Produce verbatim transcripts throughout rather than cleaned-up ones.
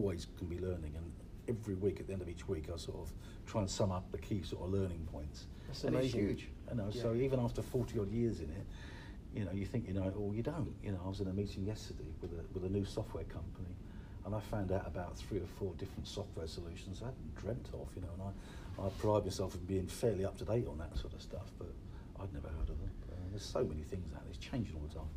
always can be learning, and every week, at the end of each week, I sort of try and sum up the key sort of learning points. That's and amazing. It's huge. You know, Yeah. so even after forty odd years in it, you know, you think you know it, or you don't. You know, I was in a meeting yesterday with a with a new software company, and I found out about three or four different software solutions I hadn't dreamt of. You know, and I, I pride myself in being fairly up to date on that sort of stuff, but I'd never heard of them. Uh, there's so many things out there; it's changing all the time.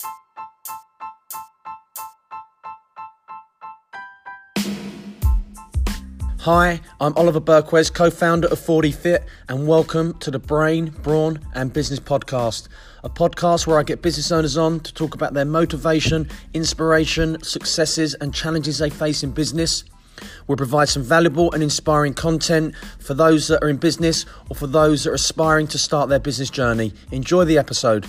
Hi, I'm Oliver Berquez, co-founder of forty fit, and welcome to the Brain, Brawn and Business Podcast, a podcast where I get business owners on to talk about their motivation, inspiration, successes and challenges they face in business. We'll provide some valuable and inspiring content for those that are in business or for those that are aspiring to start their business journey. Enjoy the episode.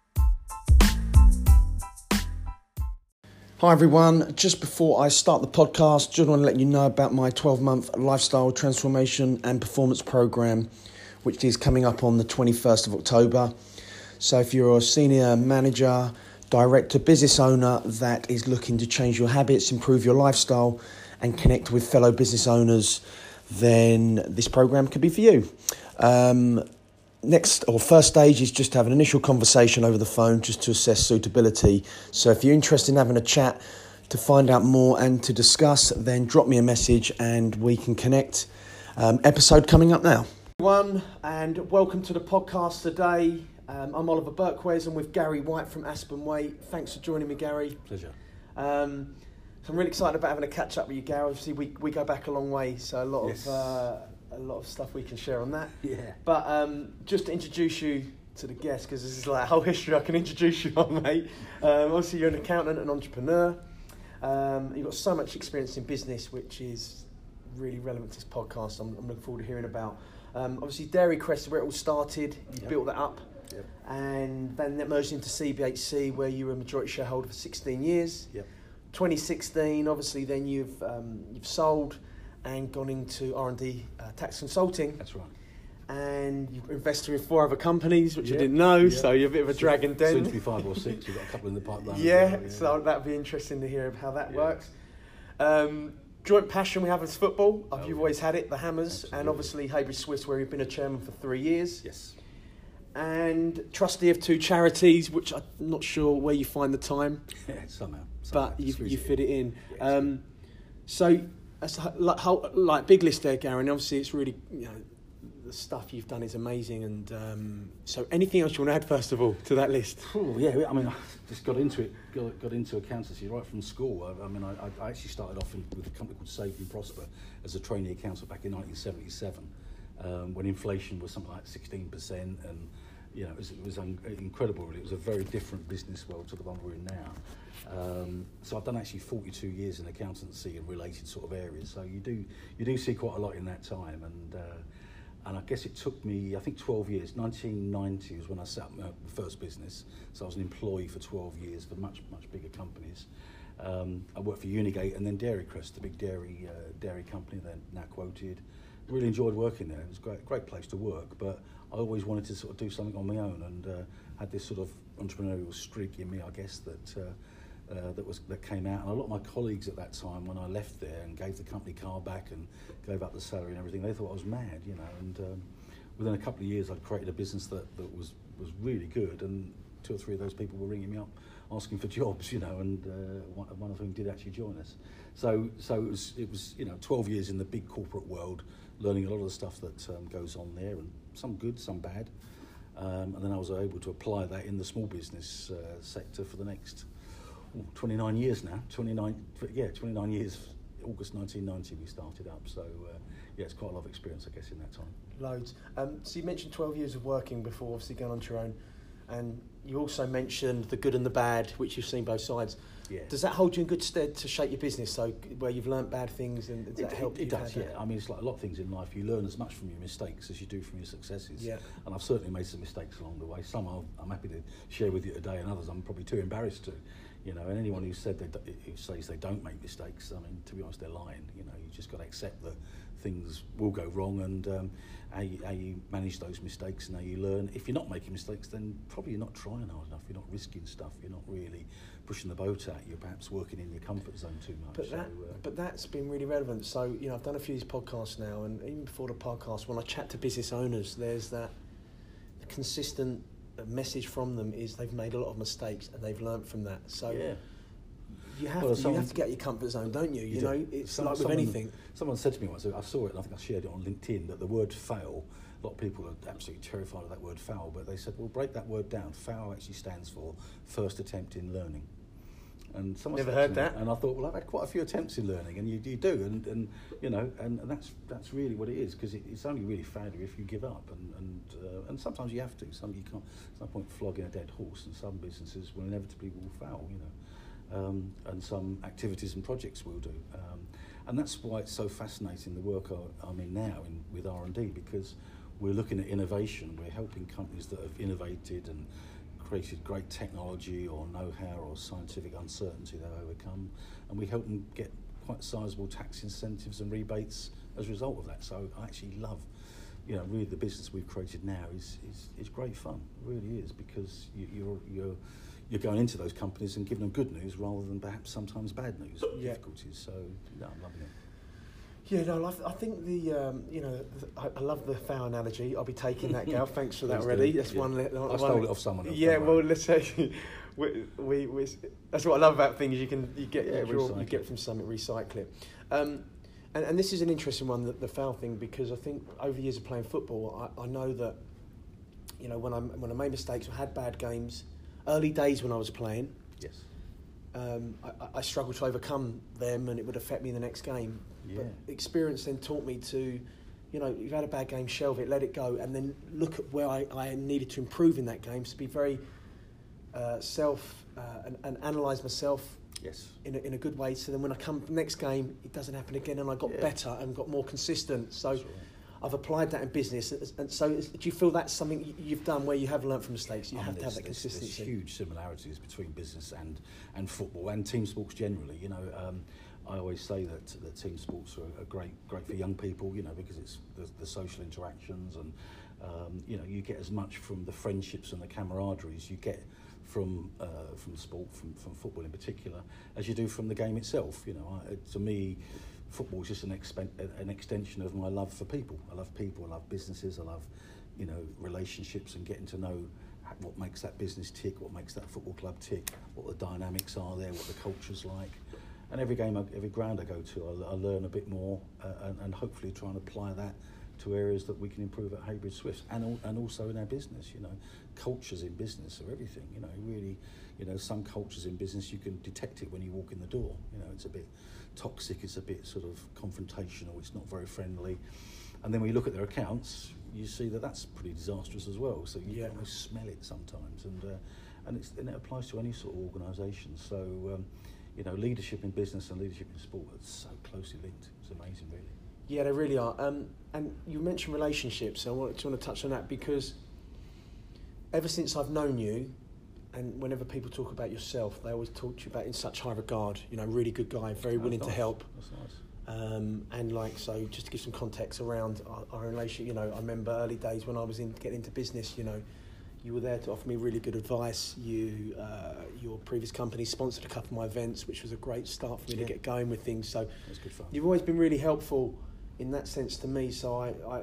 Hi everyone, just before I start the podcast, just want to let you know about my twelve-month lifestyle transformation and performance program, which is coming up on the twenty-first of October. So if you're a senior manager, director, business owner that is looking to change your habits, improve your lifestyle and connect with fellow business owners, then this program could be for you. Um, Next or first stage is just to have an initial conversation over the phone just to assess suitability. So if you're interested in having a chat to find out more and to discuss, then drop me a message and we can connect. Um, episode coming up now. Everyone, and welcome to the podcast today. Um, I'm Oliver Berquez and with Gary White from Aspen Way. Thanks for joining me, Gary. Pleasure. Um, so I'm really excited about having a catch up with you, Gary. Obviously, we, we go back a long way, so a lot Yes. of... Uh, a lot of stuff we can share on that. Yeah. But um, just to introduce you to the guest, because this is like a whole history I can introduce you on, mate. Um, obviously, you're an accountant and entrepreneur. Um, you've got so much experience in business, which is really relevant to this podcast. I'm, I'm looking forward to hearing about. Um, obviously, Dairy Crest is where it all started. You Yep. built that up. Yep. And then that merged into C B H C, where you were a majority shareholder for sixteen years. Yep. twenty sixteen, obviously, then you've um, you've sold and gone into R and D uh, tax consulting. That's right. And you've invested in four other companies, which Yeah, I didn't know, yeah. so you're a bit of a Soon- dragon den. Soon to be five or six. We've got a couple in the pipeline. as yeah, well, so that'd be interesting to hear how that Yeah. works. Um, joint passion we have is football. Oh, You've yeah. always had it, the Hammers, and Absolutely. obviously Haybridge Swiss, where you've been a chairman for three years. Yes. And trustee of two charities, which I'm not sure where you find the time, Yeah, somehow. somehow. but you, Squeeze you fit it in. Yeah, Um, so, that's a- like, how, like big list there, Gary. And obviously, it's really, you know, the stuff you've done is amazing. And um, so, anything else you want to add, first of all, to that list? Oh, yeah, I mean, I just got into it, got, got into accountancy right from school. I, I mean, I, I actually started off in, with a company called Save and Prosper as a trainee accountant back in nineteen seventy-seven, um, when inflation was something like sixteen percent, and you know, it was, it was un- incredible. Really, it was a very different business world to the one we're in now. Um, so I've done actually forty-two years in accountancy and related sort of areas. So you do you do see quite a lot in that time, and. Uh, And I guess it took me, I think, twelve years. nineteen ninety was when I set up my first business. So I was an employee for twelve years for much, much bigger companies. Um, I worked for Unigate and then Dairy Crest, the big dairy uh, dairy company, they're now quoted. Really enjoyed working there. It was a great, great place to work, but I always wanted to sort of do something on my own, and uh, had this sort of entrepreneurial streak in me, I guess, that uh, uh, that was that came out. And a lot of my colleagues at that time, when I left there and gave the company car back and gave up the salary and everything, they thought I was mad, you know. And um, within a couple of years, I'd created a business that, that was was really good, and two or three of those people were ringing me up asking for jobs, you know, and uh, one, one of whom did actually join us. So so it was it was you know twelve years in the big corporate world, learning a lot of the stuff that um, goes on there, and some good, some bad. Um, and then I was able to apply that in the small business uh, sector for the next ooh, twenty-nine years now. twenty-nine, yeah, twenty-nine years. August nineteen ninety we started up. So uh, yeah, it's quite a lot of experience, I guess, in that time. Loads. Um, so you mentioned twelve years of working before obviously going on to your own, and you also mentioned the good and the bad, which you've seen both sides. Yeah. Does that hold you in good stead to shape your business? So where you've learnt bad things, and does It, that help it, it you does, have yeah. that? I mean, it's like a lot of things in life. You learn as much from your mistakes as you do from your successes. Yeah. And I've certainly made some mistakes along the way. Some I'll, I'm happy to share with you today, and others I'm probably too embarrassed to. You know, and anyone who said they do, who says they don't make mistakes, I mean, to be honest, they're lying. You know, you just got to accept that things will go wrong, and um, how, you, how you manage those mistakes and how you learn. If you're not making mistakes, then probably you're not trying hard enough. You're not risking stuff. You're not really pushing the boat out. You're perhaps working in your comfort zone too much. But so, that, uh, but that's been really relevant. So you know, I've done a few of these podcasts now, and even before the podcast, when I chat to business owners, there's that consistent message from them is they've made a lot of mistakes and they've learnt from that. So. yeah. You have, Well, to, someone, you have to get out your comfort zone, don't you? You, you know, do. it's Some, like with someone, anything. Someone said to me once, I saw it, and I think I shared it on LinkedIn, that the word fail, a lot of people are absolutely terrified of that word foul, but they said, well, break that word down. Foul actually stands for first attempt in learning. And someone Never said heard to me, that. and I thought, well, I've had quite a few attempts in learning, and you, you do, and, and you know, and, and that's that's really what it is, because it, it's only really failure if you give up, and and uh, and sometimes you have to. Some you can't. There's no point flogging a dead horse, and some businesses will inevitably will fail, you know. Um, and some activities and projects will do, um, and that's why it's so fascinating, the work I, I'm in now in, with R and D, because we're looking at innovation. We're helping companies that have innovated and created great technology or know-how or scientific uncertainty they've overcome, and we help them get quite sizable tax incentives and rebates as a result of that. So I actually love, you know, really the business we've created now is is, is great fun. It really is, because you, you're you're you're going into those companies and giving them good news rather than perhaps sometimes bad news, Yeah. difficulties. So, no, I'm loving it. Yeah, no, I, I think the, um, you know, the, I, I love the foul analogy. I'll be taking that, Gal. Thanks for that Please already. do. That's Yeah. one. li- I one stole it off someone else, Yeah, don't well, worry. let's say we, we, we, that's what I love about things. You can you get Yeah, you, draw, recycle you get it. from something, recycle it. Um, and, and this is an interesting one, the, the foul thing, because I think over the years of playing football, I, I know that, you know, when I when I made mistakes or had bad games, early days when I was playing. Yes. Um, I, I struggled to overcome them, and it would affect me in the next game. Yeah. But experience then taught me to, you know, you've had a bad game, shelve it, let it go, and then look at where I, I needed to improve in that game. So be very uh, self uh, and, and analyse myself Yes. in a, in a good way. So then when I come next game, it doesn't happen again, and I got Yeah. better and got more consistent. So That's right. I've applied that in business. And so is- do you feel that's something y- you've done where you have learnt from mistakes? You I have mean, to have there's- that there's- there's consistency. huge similarities between business and, and football and team sports generally. You know, um, I always say that, that team sports are, are great great for young people, you know, because it's the, the social interactions, and um, you know, you get as much from the friendships and the camaraderie as you get from uh, from sport, from, from football in particular, as you do from the game itself. You know, I, to me, football is just an, expen- an extension of my love for people. I love people, I love businesses, I love, you know, relationships and getting to know what makes that business tick, what makes that football club tick, what the dynamics are there, what the culture's like. And every game, I, every ground I go to, I, I learn a bit more, uh, and, and hopefully try and apply that to areas that we can improve at Haybridge Swifts, and al- and also in our business. You know, cultures in business are everything. You know, really, you know, some cultures in business you can detect it when you walk in the door. You know, it's a bit toxic, it's a bit sort of confrontational, it's not very friendly. And then when you look at their accounts, you see that that's pretty disastrous as well. So you Yeah. can almost smell it sometimes, and uh, and, it's, and it applies to any sort of organisation. So. Um, You know, leadership in business and leadership in sport are so closely linked. It's amazing, really. Yeah, they really are. Um, and you mentioned relationships. So I want to, want to touch on that, because ever since I've known you, and whenever people talk about yourself, they always talk to you about in such high regard. You know, really good guy, very That's willing to nice. help. That's nice. Um, and like, so just to give some context around our, our relationship, you know, I remember early days when I was in getting into business, you know, you were there to offer me really good advice. You, uh, your previous company sponsored a couple of my events, which was a great start for me Yeah. to get going with things. So That's good fun. you've always been really helpful in that sense to me. So I, I,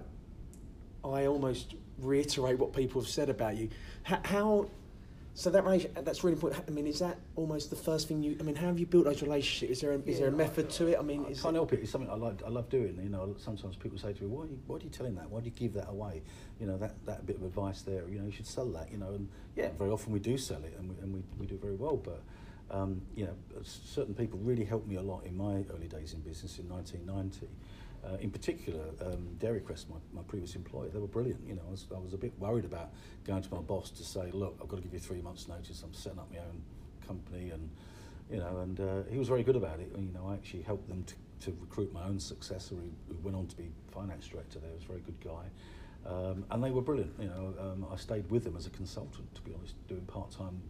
I almost reiterate what people have said about you. How, how so that relation- that's really important. I mean, is that almost the first thing you? I mean, how have you built those relationships? Is there a, is Yeah, there a no, method I- to it? I mean, I is can't it, help it. It's something I like. I love doing. You know, sometimes people say to me, "Why, are you, why do you tell him that? Why do you give that away? You know, that, that bit of advice there. You know, you should sell that. You know." And yeah, very often we do sell it, and we and we, we do very well. But um, you know, certain people really helped me a lot in my early days in business in nineteen ninety. Uh, in particular, um, Dairy Crest, my, my previous employer, they were brilliant. You know, I was, I was a bit worried about going to my boss to say, "Look, I've got to give you three months' notice. I'm setting up my own company," and you know, and uh, he was very good about it. You know, I actually helped them to, to recruit my own successor, who, who went on to be finance director there. He was a very good guy, um, and they were brilliant. You know, um, I stayed with them as a consultant, to be honest, doing part-time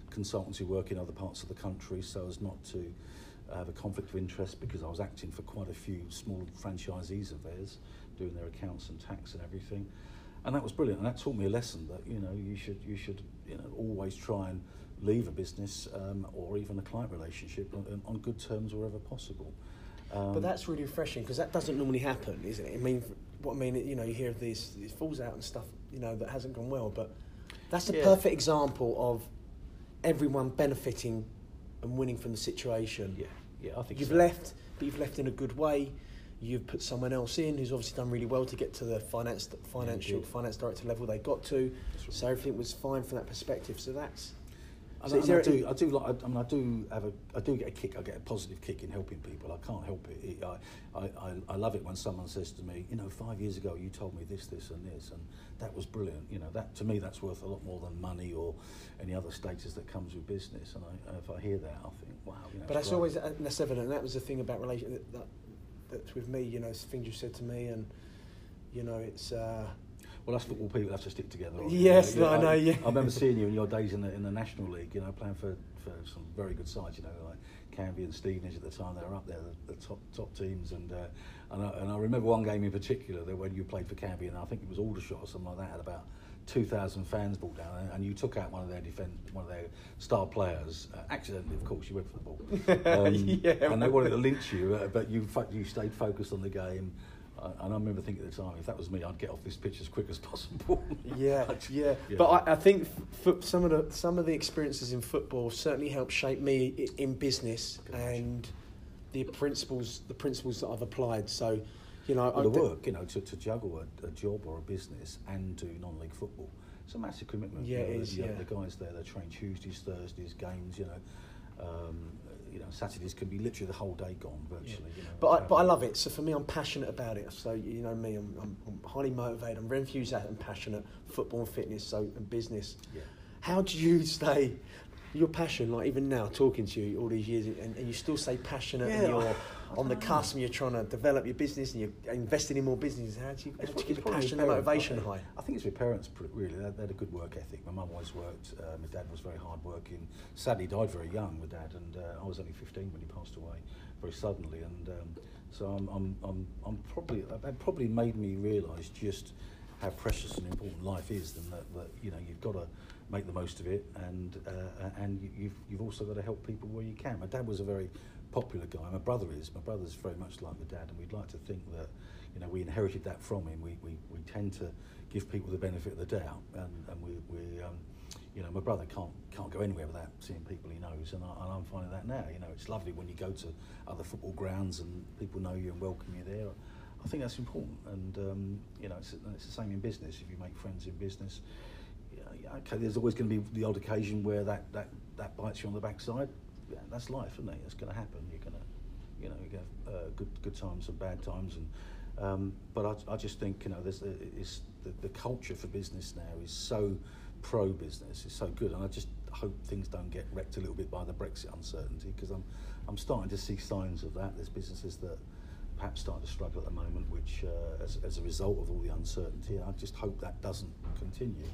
consultancy work in other parts of the country so as not to have a conflict of interest, because I was acting for quite a few small franchisees of theirs, doing their accounts and tax and everything. And that was brilliant, and that taught me a lesson that, you know, you should you should you know always try and leave a business um, or even a client relationship on, on good terms wherever possible. Um, but that's really refreshing, because that doesn't normally happen, isn't it? I mean, what I mean, you know, you hear of these, these falls out and stuff, you know, that hasn't gone well, but that's a yeah. perfect example of everyone benefiting and winning from the situation. Yeah, yeah, I think you've so. left, but you've left in a good way. You've put someone else in who's obviously done really well to get to the finance, financial yeah, finance director level they got to. Right. So everything was fine from that perspective. So that's. And, so and is there I do, I do like. I mean, I do have a. I do get a kick. I get a positive kick in helping people. I can't help it. it I, I, I, I love it when someone says to me, you know, five years ago you told me this, this, and this, and that was brilliant. You know, that to me that's worth a lot more than money or any other status that comes with business. And I, if I hear that, I think, wow. You know, but that's great. always uh, that's evident. And that was the thing about relation that, that that's with me. You know, it's things you said to me, and you know, it's. Uh, Well, us football people have to stick together. Yes, you know, no, I know. Yeah, I remember seeing you in your days in the in the National League. You know, playing for, for some very good sides. You know, like Canby and Stevenage at the time. They were up there, the, the top top teams. And uh, and, I, and I remember one game in particular that when you played for Canby, and I think it was Aldershot or something like that, had about two thousand fans brought down, and, and you took out one of their defend one of their star players. Uh, accidentally, of course, you went for the ball. Um, yeah, and they wanted to lynch you, uh, but you you stayed focused on the game. And I remember thinking at the time, if that was me, I'd get off this pitch as quick as possible. yeah, just, yeah, yeah. But I, I think f- some of the some of the experiences in football certainly helped shape me i- in business and the principles the principles that I've applied. So, you know, well, I, the work, you know, to, to juggle a, a job or a business and do non-league football, it's a massive commitment. Yeah, you know, it is. The, Yeah. the guys there, they train Tuesdays, Thursdays, games. You know, um, you know, Saturdays can be literally the whole day gone virtually. Yeah. You know, but I, but I love it. So for me, I'm passionate about it. So you know me, I'm, I'm, I'm highly motivated. I'm very enthusiastic and passionate. Football and fitness, so and business. Yeah. How do you stay your passion? Like even now, talking to you all these years, and, and you still stay passionate. Yeah, and you're I, I on the cusp, and you're trying to develop your business, and you're investing in more businesses. How do you, how do you keep the probably passion and parents. motivation I, high? I think it's with parents, pr- really. They, they had a good work ethic. My mum always worked. Uh, my dad was very hard working. Sadly, died very young, my dad, and uh, I was only fifteen when he passed away, very suddenly. And um, so I'm, I'm, I'm, I'm probably, that probably made me realise just how precious and important life is, and that, that you know you've got to make the most of it, and uh, and you, you've you've also got to help people where you can. My dad was a very popular guy. My brother is. My brother's very much like my dad, and we'd like to think that, you know, we inherited that from him. We we, we tend to give people the benefit of the doubt, and, and we we um, you know, my brother can't can't go anywhere without seeing people he knows, and, I, and I'm finding that now. You know, it's lovely when you go to other football grounds and people know you and welcome you there. I think that's important, and um, you know, it's, it's the same in business. If you make friends in business, yeah, okay, there's always going to be the odd occasion where that, that, that bites you on the backside. Yeah, that's life, isn't it? It's going to happen. You're going to, you know, you have uh, good good times and bad times, and um, but I, I just think, you know, there's a, it's the, the culture for business now is so pro business, it's so good, and I just hope things don't get wrecked a little bit by the Brexit uncertainty, because I'm I'm starting to see signs of that. There's businesses that perhaps start to struggle at the moment, which uh, as, as a result of all the uncertainty. I just hope that doesn't continue.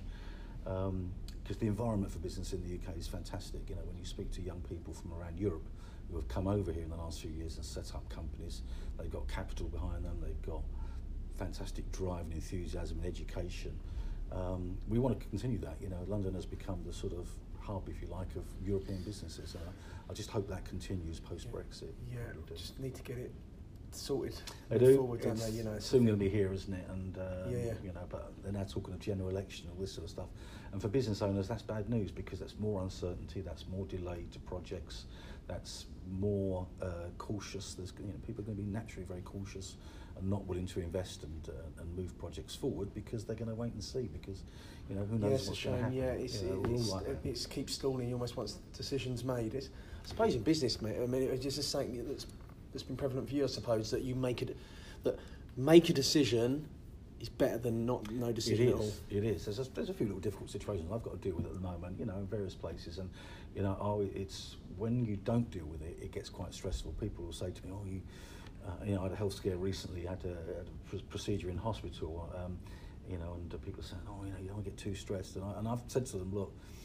Um, because the environment for business in the U K is fantastic. You know, when you speak to young people from around Europe who have come over here in the last few years and set up companies, they've got capital behind them, they've got fantastic drive and enthusiasm and education. Um, we want to continue that. You know, London has become the sort of hub, if you like, of European businesses. And I, I just hope that continues post-Brexit. Yeah, yeah, just need to get it sorted. They do. Forward, don't it's they? You know, soon going to be here, isn't it? And uh, yeah, yeah. you know, but they're now talking of general election, all this sort of stuff. And for business owners, that's bad news, because that's more uncertainty, that's more delay to projects, that's more uh, cautious. There's, you know, people are going to be naturally very cautious and not willing to invest and uh, and move projects forward, because they're going to wait and see, because, you know, who knows yeah, what's going to happen. Yeah, it's, you know, we're all it's, like that. it's keeps stalling. You almost want decisions made. It's, I suppose in business, mate. I mean, it's just something that's that's been prevalent for you, I suppose, that you make it that make a decision is better than not no decision it at all. is, It is. There's a, there's a few little difficult situations I've got to deal with at the moment, you know, in various places, and you know, oh, it's when you don't deal with it, it gets quite stressful. People will say to me, "Oh, you, uh, you know, I had a health scare recently. I had a, had a pr- procedure in hospital, um, you know," and uh, people say, "Oh, you know, you don't get too stressed." And, I, and I've said to them, "Look,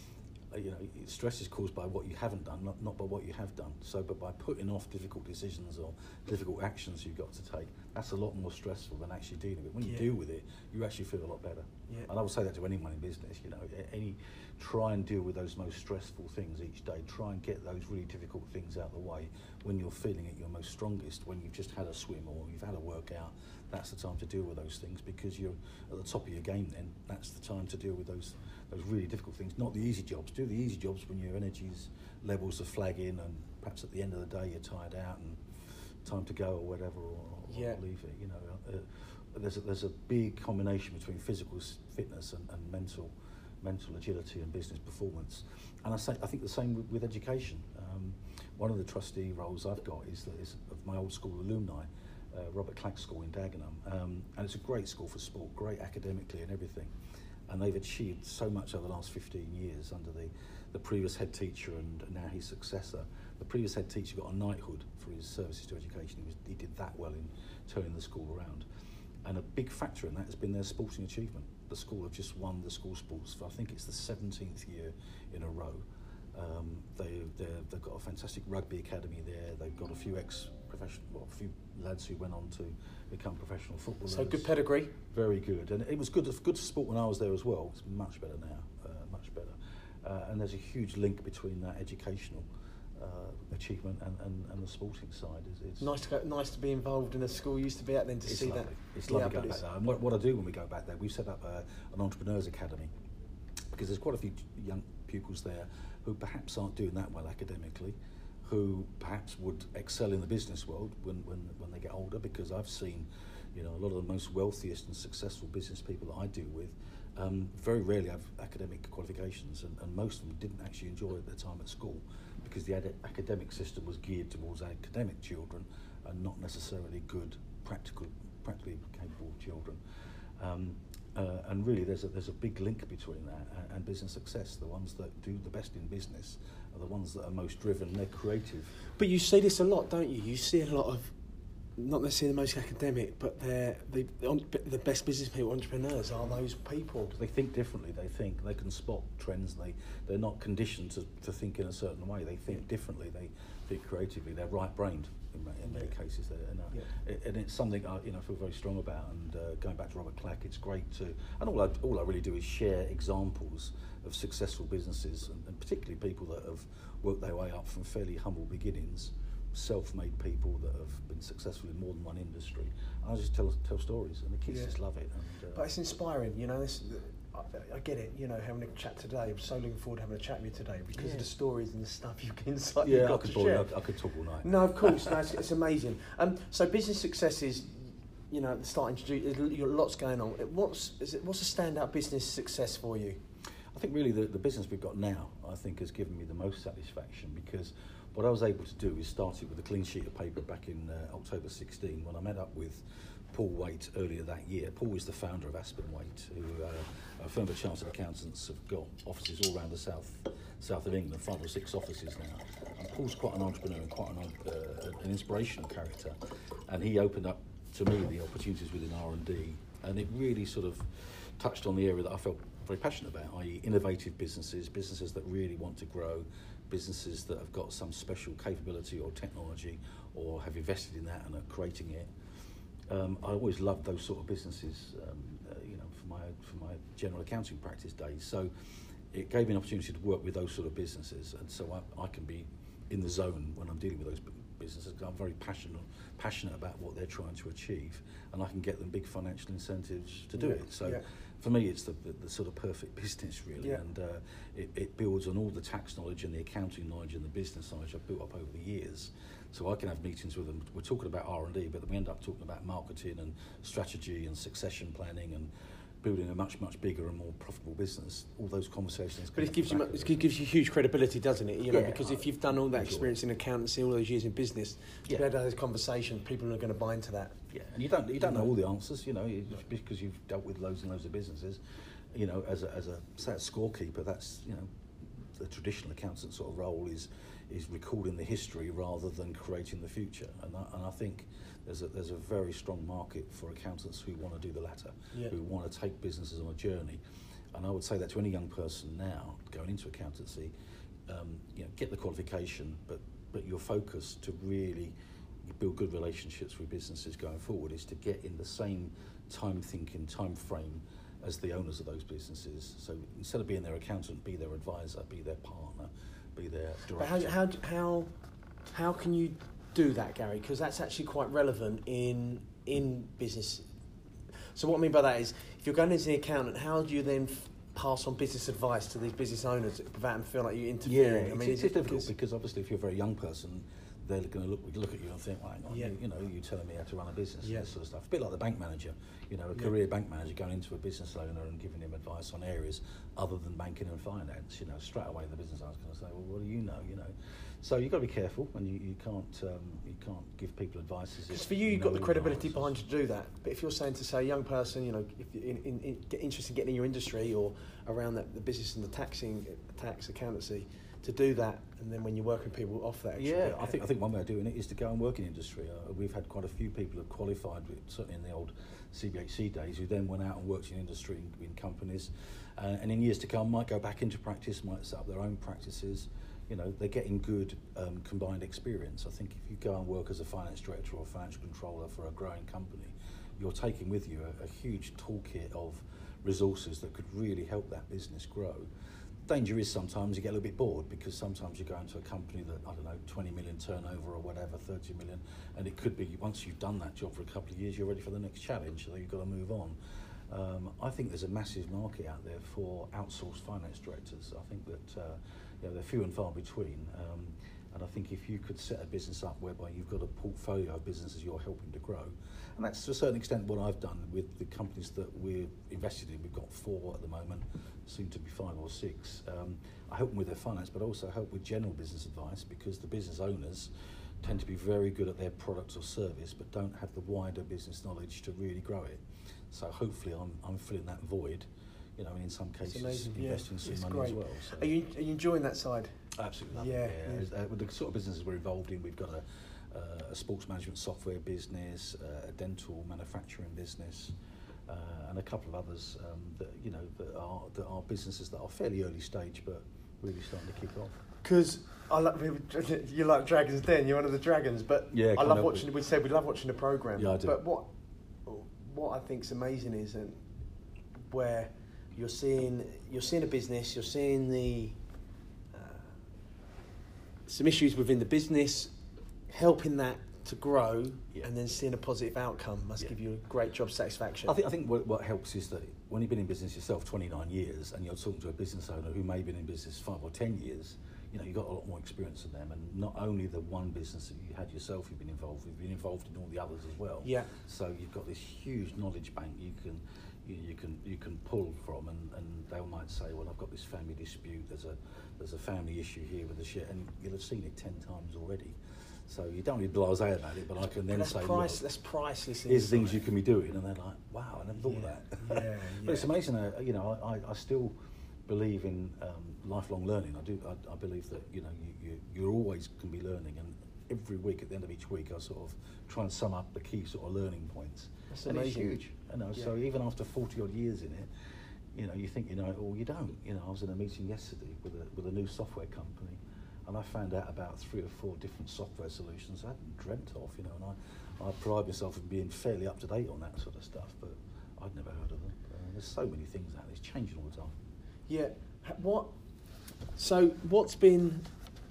you know, stress is caused by what you haven't done, not, not by what you have done. So, but by putting off difficult decisions or difficult actions you've got to take, that's a lot more stressful than actually dealing with it. When you Yeah. deal with it, you actually feel a lot better. Yeah. And I would say that to anyone in business, you know, any, try and deal with those most stressful things each day. Try and get those really difficult things out of the way when you're feeling at your most strongest, when you've just had a swim or you've had a workout. That's the time to deal with those things, because you're at the top of your game then. That's the time to deal with those those really difficult things, not the easy jobs. Do the easy jobs when your energies levels are flagging and perhaps at the end of the day you're tired out and time to go or whatever, or, or yeah. leave it. You know, uh, there's a, there's a big combination between physical fitness and, and mental mental agility and business performance. And I say I think the same with, with education. Um, one of the trustee roles I've got is, that is of my old school alumni, uh, Robert Clack School in Dagenham, um, and it's a great school for sport, great academically and everything. And they've achieved so much over the last fifteen years under the, the previous head teacher and now his successor. The previous head teacher got a knighthood for his services to education. He, was, he did that well in turning the school around. And a big factor in that has been their sporting achievement. The school have just won the school sports for, I think it's the seventeenth year in a row. Um, they, they've got a fantastic rugby academy there. They've got a few ex-professional, well, a few lads who went on to become professional footballers. So good pedigree. Very good, and it was good. Good sport when I was there as well. It's much better now, uh, much better. Uh, and there's a huge link between that educational uh, achievement and, and, and the sporting side. It's, it's nice to go, nice to be involved in a school you used to be at then to it's see lovely. that. It's lovely yeah, going back it's, there. And what, what I do when we go back there, we've set up a, an entrepreneurs academy, because there's quite a few young pupils there who perhaps aren't doing that well academically, who perhaps would excel in the business world when, when, when they get older, because I've seen, you know, a lot of the most wealthiest and successful business people that I deal with um, very rarely have academic qualifications, and, and most of them didn't actually enjoy their time at school because the ad- academic system was geared towards academic children and not necessarily good, practical, practically capable children. Um, Uh, and really, there's a there's a big link between that and, and business success. The ones that do the best in business are the ones that are most driven. They're creative. But you see this a lot, don't you? You see a lot of, not necessarily the most academic, but they're the the best business people, entrepreneurs are those people. They think differently. They think they can spot trends. They they're not conditioned to, to think in a certain way. They think differently. They think creatively. They're right-brained in, in many yeah. cases. And, uh, yeah. it, and it's something I you know feel very strong about. And uh, going back to Robert Clack, it's great to. And all I all I really do is share examples of successful businesses, and, and particularly people that have worked their way up from fairly humble beginnings. Self-made people that have been successful in more than one industry. I just tell tell stories, and the kids yeah. just love it. And, uh, but it's inspiring, you know. This, I, I get it, you know. Having a chat today, I'm so looking forward to having a chat with you today because yeah. of the stories and the stuff you've got. Yeah, you've got I could to share. I, I could talk all night. No, of course, no, it's, it's amazing. Um, so business success is, you know, starting to do. There's lots going on. What's is it? What's a standout business success for you? I think really the, the business we've got now, I think, has given me the most satisfaction, because what I was able to do is start it with a clean sheet of paper back in uh, October sixteen, when I met up with Paul Waite earlier that year. Paul is the founder of Aspen Waite, who uh, a firm of chartered accountants have got offices all around the south south of England, five or six offices now. And Paul's quite an entrepreneur and quite an, uh, an inspirational character, and he opened up to me the opportunities within R and D, and it really sort of touched on the area that I felt very passionate about, that is innovative businesses, businesses that really want to grow, businesses that have got some special capability or technology or have invested in that and are creating it. Um, I always loved those sort of businesses, um, uh, you know, for my for my general accounting practice days. So it gave me an opportunity to work with those sort of businesses, and so I, I can be in the zone when I'm dealing with those businesses, because I'm very passionate passionate about what they're trying to achieve, and I can get them big financial incentives to do yeah, it. So yeah. for me, it's the, the, the sort of perfect business, really, yeah. and uh, it, it builds on all the tax knowledge and the accounting knowledge and the business knowledge I've built up over the years. So I can have meetings with them. We're talking about R and D, but then we end up talking about marketing and strategy and succession planning and building a much, much bigger and more profitable business. All those conversations. But it gives you it. it gives you huge credibility, doesn't it? You know, yeah, because I, if you've done all that enjoy experience it. in accountancy, all those years in business, to yeah. be able to have those conversations, people are going to buy into that. Yeah, and you don't you don't know all the answers, you know, because you've dealt with loads and loads of businesses. You know, as a as a say a scorekeeper, that's, you know, the traditional accountant sort of role is is recording the history rather than creating the future. And I, and I think there's a there's a very strong market for accountants who want to do the latter, yeah. who want to take businesses on a journey. And I would say that to any young person now going into accountancy, um, you know, get the qualification, but but your focus to really build good relationships with businesses going forward is to get in the same time thinking, time frame as the owners of those businesses. So instead of being their accountant, be their advisor, be their partner, be their director. But how how how how can you do that, Gary? Because that's actually quite relevant in in business. So what I mean by that is, if you're going as an accountant, how do you then f- pass on business advice to these business owners without them feeling like you're interfering? Yeah, I mean, it's, is it's it difficult because, because obviously if you're a very young person, they're going to look look at you and think, well, hang on, Yeah. you, you know, you're telling me how to run a business Yeah. and this sort of stuff. A bit like the bank manager, you know, a Yeah. career bank manager going into a business owner and giving him advice on areas other than banking and finance. You know, straight away the business owner's going to say, well, what do you know? You know, so you've got to be careful, and you, you can't um, you can't give people advice. Because for you, you've got the credibility behind you to do that. But if you're saying to say a young person, you know, if you're in, in, in, get interested in getting in your industry or around that, the business and the taxing, tax accountancy, to do that, and then when you're working with people off that. Yeah, bit, I think I think one way of doing it is to go and work in industry. Uh, we've had quite a few people who have qualified, with, certainly in the old C B H C days, who then went out and worked in industry in, in companies, uh, and in years to come might go back into practice, might set up their own practices. You know, they're getting good um, combined experience. I think if you go and work as a finance director or a financial controller for a growing company, you're taking with you a, a huge toolkit of resources that could really help that business grow. Danger is sometimes you get a little bit bored, because sometimes you go into a company that, I don't know, twenty million turnover or whatever, thirty million, and it could be once you've done that job for a couple of years, you're ready for the next challenge, so you've got to move on. Um, I think there's a massive market out there for outsourced finance directors. I think that uh, you know, they're few and far between, um, and I think if you could set a business up whereby you've got a portfolio of businesses you're helping to grow, and that's to a certain extent what I've done with the companies that we're invested in. We've got four at the moment, soon to be five or six. Um, I help them with their finance, but also help with general business advice, because the business owners tend to be very good at their product or service, but don't have the wider business knowledge to really grow it. So hopefully I'm, I'm filling that void, you know, and in some cases investing yeah. some It's money great. as well. So. Are you are you enjoying that side? Absolutely love Yeah, it. Yeah. yeah. Uh, with the sort of businesses we're involved in, we've got a, uh, a sports management software business, uh, a dental manufacturing business, uh, and a couple of others um, that you know that are that are businesses that are fairly early stage, but really starting to kick off. Because I like you like Dragons Den. You're one of the dragons, but Yeah, I love of watching. We said we love watching the program. Yeah, I do. But what what I think's amazing is and where you're seeing you're seeing a business, you're seeing the uh, some issues within the business, helping that to grow, Yeah. and then seeing a positive outcome must Yeah. give you a great job satisfaction. I think I think what, what helps is that when you've been in business yourself twenty-nine years, and you're talking to a business owner who may have been in business five or ten years, you know, you've got a lot more experience than them, and not only the one business that you had yourself you've been involved with, you've been involved in all the others as well. Yeah. So you've got this huge knowledge bank you can you, you can you can pull from, and, and they might say, well, I've got this family dispute, there's a there's a family issue here with the shit, and you'll have seen it ten times already. So you don't be blasé about it, but I can then that's say, price, look, that's priceless. here's insight. things you can be doing, and they're like, wow, I never thought of Yeah, that. yeah, But it's yeah. amazing, uh, you know, I, I still believe in um, lifelong learning. I do, I, I believe that, you know, you, you, you always can be learning, and every week, at the end of each week, I sort of try and sum up the key sort of learning points. That's and amazing. it's huge, you know, Yeah. so even after forty odd years in it, you know, you think you know it or you don't. You know, I was in a meeting yesterday with a, with a new software company, and I found out about three or four different software solutions I hadn't dreamt of, you know, and I, I pride myself in being fairly up to date on that sort of stuff, but I'd never heard of them. Uh, there's so many things out there, it's changing all the time. Yeah. Ha- What? So, what's been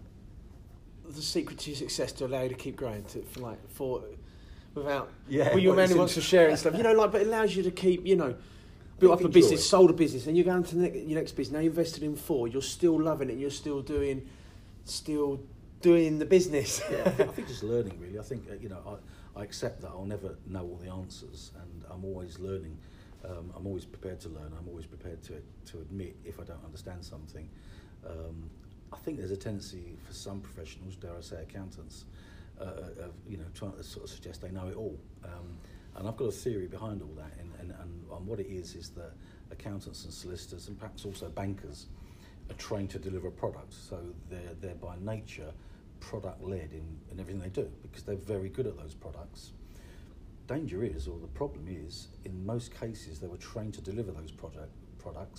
the secret to your success to allow you to keep growing? To for like for without. Yeah, Well, your well, man it's who wants to int- share and stuff. You know, like, but it allows you to keep. You know, built up a enjoy business, it. sold a business, and you're going to the next, your next business. Now you invested in four. You're still loving it. You're still doing, still doing the business. Yeah, I think, I think just learning, really. I think, uh, you know, I, I accept that I'll never know all the answers, and I'm always learning. Um, I'm always prepared to learn. I'm always prepared to to admit if I don't understand something. Um, I think there's a tendency for some professionals, dare I say accountants, uh, of, you know, trying to sort of suggest they know it all. Um, and I've got a theory behind all that, and, and, and, and what it is is that accountants and solicitors, and perhaps also bankers, are trained to deliver a product. So they're, they're by nature product-led in, in everything they do, because they're very good at those products. Danger is, or the problem is, in most cases they were trained to deliver those product, products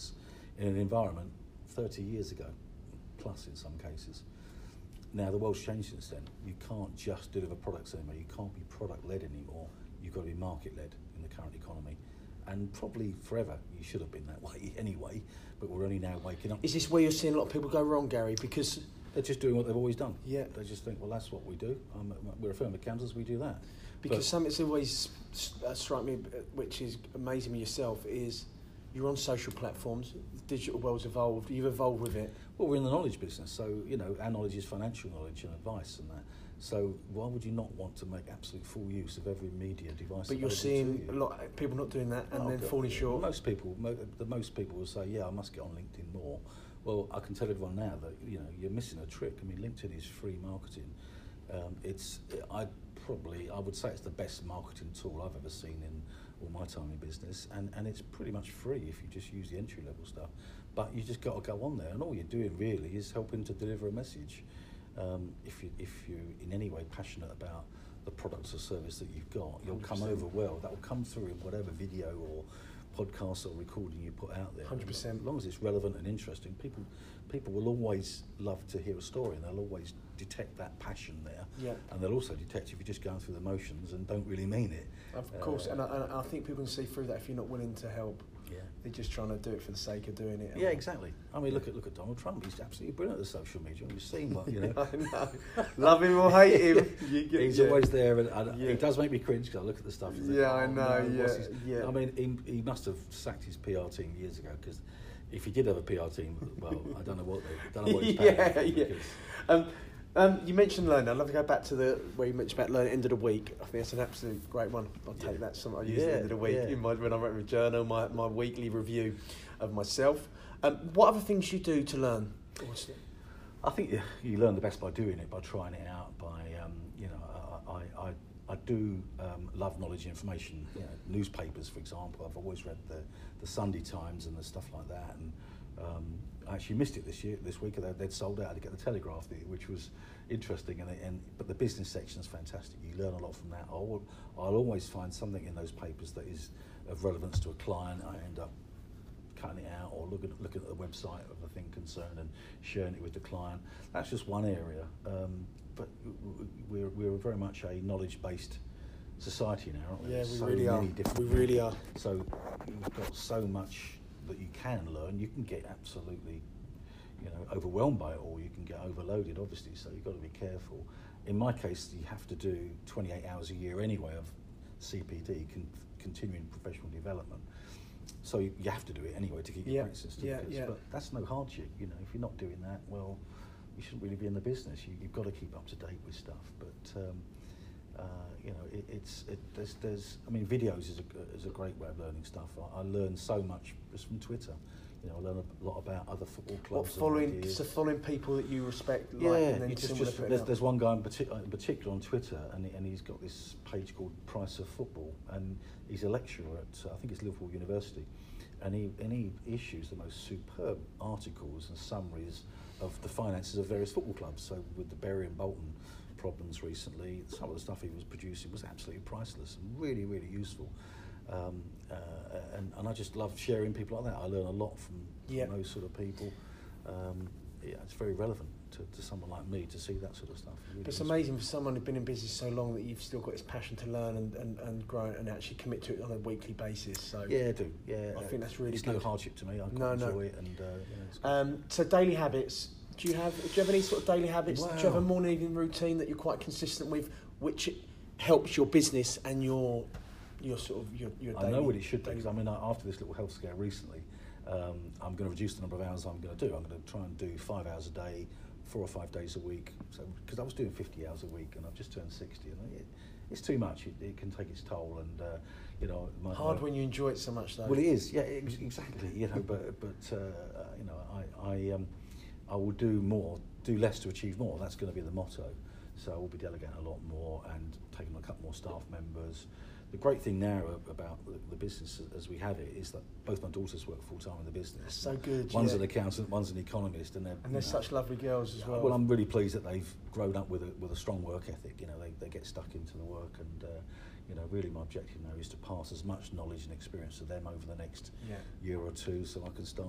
in an environment thirty years ago, plus in some cases. Now the world's changed since then. You can't just deliver products anymore. You can't be product-led anymore. You've got to be market-led in the current economy. And probably forever you should have been that way anyway, but we're only now waking up. Is this where you're seeing a lot of people go wrong, Gary? Because they're just doing what they've always done. Yeah. They just think, well, that's what we do. Um, we're a firm of accountants, we do that. Because but, something that's always uh, struck me, which is amazing with yourself, is you're on social platforms. The digital world's evolved. You've evolved with it. Well, we're in the knowledge business, so you know our knowledge is financial knowledge and advice and that. So why would you not want to make absolute full use of every media device? But you're seeing a lot of people not doing that and oh, then God. falling short. Most people, mo- the most people will say, "Yeah, I must get on LinkedIn more." Well, I can tell everyone now that you know you're missing a trick. I mean, LinkedIn is free marketing. Um, it's I probably I would say it's the best marketing tool I've ever seen in all my time in business, and, and it's pretty much free if you just use the entry level stuff. But you just got to go on there, and all you're doing really is helping to deliver a message. Um, if you if you're in any way passionate about the products or service that you've got, you'll one hundred percent. come over well. That will come through in whatever video or podcast or recording you put out there. one hundred percent. As long as it's relevant and interesting, people people will always love to hear a story, and they'll always detect that passion there. Yeah. And they'll also detect if you're just going through the motions and don't really mean it. Of course, Uh, and, I, and I think people can see through that if you're not willing to help. Yeah. They're just trying to do it for the sake of doing it. Yeah, exactly. I mean, look at look at Donald Trump. He's absolutely brilliant at social media. You've seen what you know. I know. Love him or hate him. You get- He's yeah. always there, and, and Yeah. it does make me cringe because I look at the stuff. And think, Yeah, I oh, know, no, yeah, what's his-" yeah. I mean, he, he must have sacked his P R team years ago because if he did have a P R team, well, I don't know what they, don't know what he's paying Yeah, them for yeah. because- Um, um, you mentioned learning. I'd love to go back to the where you mentioned about learning end of the week. I think that's an absolute great one. I'll take Yeah. that. Some I use at the Yeah, end of the week yeah. in my when I write my journal, my, my weekly review of myself. Um, what other things you do to learn? What's it? I think you, you learn the best by doing it, by trying it out, by, um, you know, I, I, I, I do um, love knowledge and information. You know, newspapers, for example, I've always read the, the Sunday Times and the stuff like that. And um, I actually missed it this year, this week. They'd, they'd sold out to get the Telegraph, which was interesting. And, and But the business section is fantastic. You learn a lot from that. I'll, I'll always find something in those papers that is of relevance to a client. I end up cutting it out or looking, looking at the website of the thing concerned and sharing it with the client. That's just one area, um, but we're, we're very much a knowledge-based society now, aren't we? Yeah, we so really many are. different We really are. So you've got so much that you can learn. You can get absolutely, you know, overwhelmed by it, or you can get overloaded, obviously. So you've got to be careful. In my case, you have to do twenty-eight hours a year anyway of C P D, con- continuing professional development. So you you have to do it anyway to keep your Yeah, practice yeah, certificates. yeah. But that's no hardship, you know. If you're not doing that, well, you shouldn't really be in the business. You, you've got to keep up to date with stuff. But um, uh, you know, it, it's it, there's there's. I mean, videos is a is a great way of learning stuff. I, I learn so much just from Twitter. You know, I learn a lot about other football What clubs. and following? ideas. So following people that you respect, like, Yeah, and then you just, seeing what just they're putting there's, out. there's one guy in, partic- in particular on Twitter, and, he, and he's got this page called Price of Football, and he's a lecturer at uh, I think it's Liverpool University, and he and he issues the most superb articles and summaries of the finances of various football clubs. So with the Bury and Bolton problems recently, some of the stuff he was producing was absolutely priceless and really really useful. Um, uh, and, and I just love sharing people like that. I learn a lot from, from Yeah. those sort of people. Um, yeah, it's very relevant to, to someone like me to see that sort of stuff. Really But it's useful. amazing for someone who's been in business so long that you've still got this passion to learn and, and, and grow and actually commit to it on a weekly basis. So Yeah, I do. Yeah, I think that's really it's good. no hardship to me. I quite No, no. enjoy it, and uh, yeah, it's good. Um, so daily habits. Do you have do you have any sort of daily habits? Do you have a Wow. morning evening routine that you're quite consistent with, which helps your business and your your sort of your your I daily, know what it should do. daily- 'Cause I mean, uh, after this little health scare recently, um, I'm going to reduce the number of hours I'm going to do. I'm going to try and do five hours a day, four or five days a week. So because I was doing fifty hours a week, and I've just turned sixty, and it, it's too much. It, it can take its toll, and uh, you know, my, Hard my, when you enjoy it so much, though. Well, it is, yeah, ex- exactly. You know, but but uh, uh, you know, I I um, I will do more, do less to achieve more. That's going to be the motto. So I will be delegating a lot more and taking a couple more staff members. The great thing now about the, the business as we have it is that both my daughters work full time in the business. That's so good. One's yeah. an accountant, one's an economist, and they're and they're you know, such lovely girls as well. well, I'm really pleased that they've grown up with a with a strong work ethic. You know, they, they get stuck into the work, and uh, you know, really my objective now is to pass as much knowledge and experience to them over the next yeah. year or two, so I can start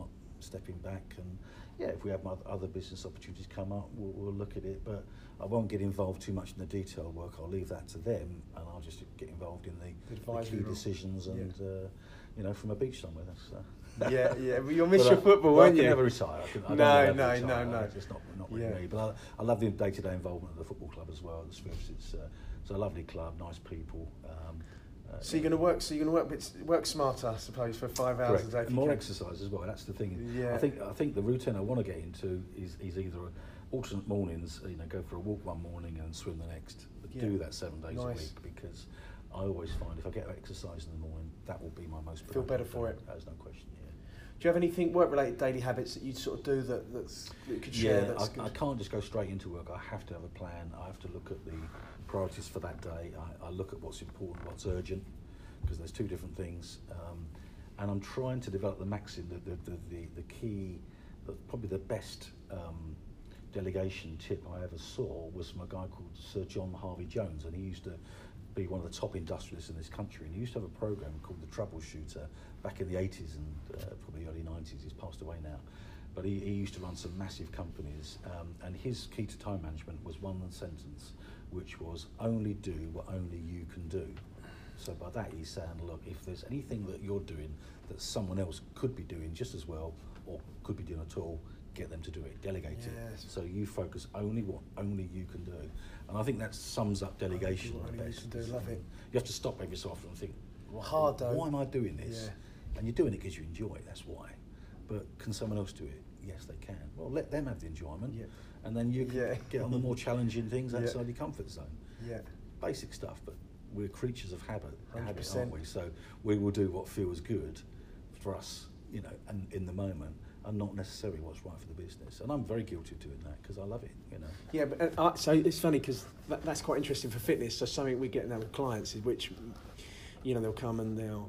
stepping back. And yeah, if we have oth- other business opportunities come up, we'll, we'll look at it. But I won't get involved too much in the detail work. I'll leave that to them, and I'll just get involved in the, the, the key role. decisions and yeah. uh, you know, from a beach somewhere. That's, uh, yeah, yeah. Well, you'll miss but your I, football, well, won't you? I can never retire. I can, I no, don't no, retire. no, no. It's not not with yeah. me. But I, I love the day-to-day involvement of the football club as well. The Swifts. It's uh, it's a lovely club, nice people. Um, uh, so you're going to work. So you're going to work bit, work smarter, I suppose, for five hours correct. a day. And more exercise as well. That's the thing. Yeah. I think I think the routine I want to get into is is either alternate mornings. You know, go for a walk one morning and swim the next. But yeah. do that seven days nice. a week because I always find if I get exercise in the morning, that will be my most feel better for it. There's no question. Yeah. Do you have anything work-related daily habits that you sort of do that that's, that you could share? Yeah, that's I, good? I can't just go straight into work. I have to have a plan. I have to look at the priorities for that day. I, I look at what's important, what's urgent, because there's two different things. Um, and I'm trying to develop the maxim, the the the, the, the key, the, probably the best um, delegation tip I ever saw was from a guy called Sir John Harvey Jones, and he used to be one of the top industrialists in this country, and he used to have a program called The Troubleshooter back in the eighties and uh, probably early nineties. He's passed away now, but he, he used to run some massive companies, um, and his key to time management was one sentence, which was only do what only you can do. So by that he's saying, look, if there's anything that you're doing that someone else could be doing just as well or could be doing at all, get them to do it, delegate yes. it. So you focus only what only you can do. And I think that sums up delegation the best. You can do, love it. You have to stop every so often and think, right, hard though. Why am I doing this? Yeah. And you're doing it because you enjoy it, that's why. But can someone else do it? Yes, they can. Well, let them have the enjoyment. Yeah. And then you can yeah. get on the more challenging things outside yeah. your comfort zone. Yeah. Basic stuff, but we're creatures of habit, habit, one hundred percent. aren't we? So we will do what feels good for us, you know, and in the moment, and not necessarily what's right for the business. And I'm very guilty of doing that because I love it, you know. Yeah, but uh, so it's funny because that, that's quite interesting for fitness. So something we get now with clients is which, you know, they'll come and they'll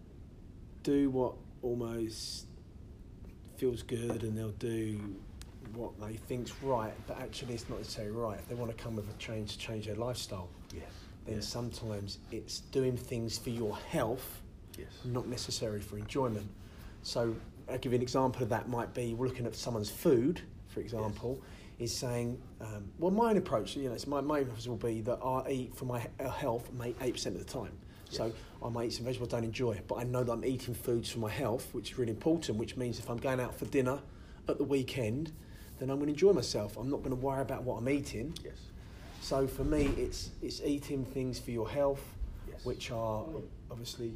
do what almost feels good, and they'll do what they think's right, but actually it's not necessarily right. If they want to come with a change to change their lifestyle, yes. then yes. sometimes it's doing things for your health, yes. not necessarily for enjoyment. So I'll give you an example of that. Might be we're looking at someone's food, for example, yes. is saying, um, well, my approach, you know, it's my main approach will be that I eat for my health eight percent of the time. Yes. So I might eat some vegetables I don't enjoy, but I know that I'm eating foods for my health, which is really important, which means if I'm going out for dinner at the weekend, then I'm going to enjoy myself. I'm not going to worry about what I'm eating. Yes. So for me, it's it's eating things for your health, yes. which are obviously